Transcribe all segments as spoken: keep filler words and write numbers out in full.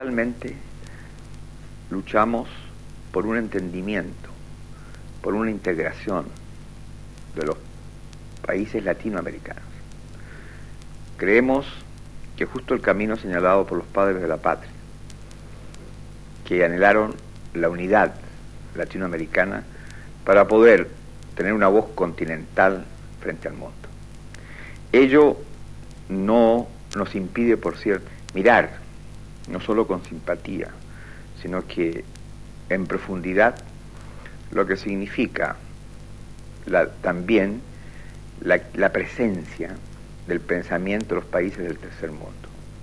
Realmente luchamos por un entendimiento, por una integración de los países latinoamericanos. Creemos que justo el camino señalado por los padres de la patria, que anhelaron la unidad latinoamericana para poder tener una voz continental frente al mundo. Ello no nos impide, por cierto, mirar no solo con simpatía, sino que en profundidad lo que significa la, también la, la presencia del pensamiento de los países del tercer mundo.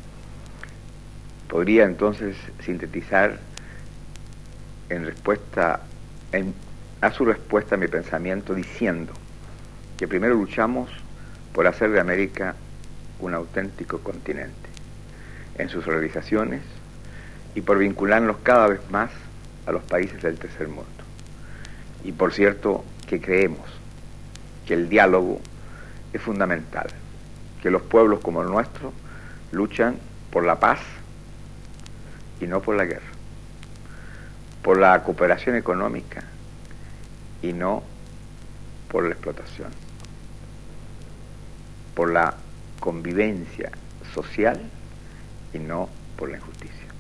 Podría entonces sintetizar en respuesta en, a su respuesta a mi pensamiento diciendo que primero luchamos por hacer de América un auténtico continente en sus realizaciones y por vincularnos cada vez más a los países del tercer mundo. Y por cierto que creemos que el diálogo es fundamental, que los pueblos como el nuestro luchan por la paz y no por la guerra, por la cooperación económica y no por la explotación, por la convivencia social y no por la injusticia.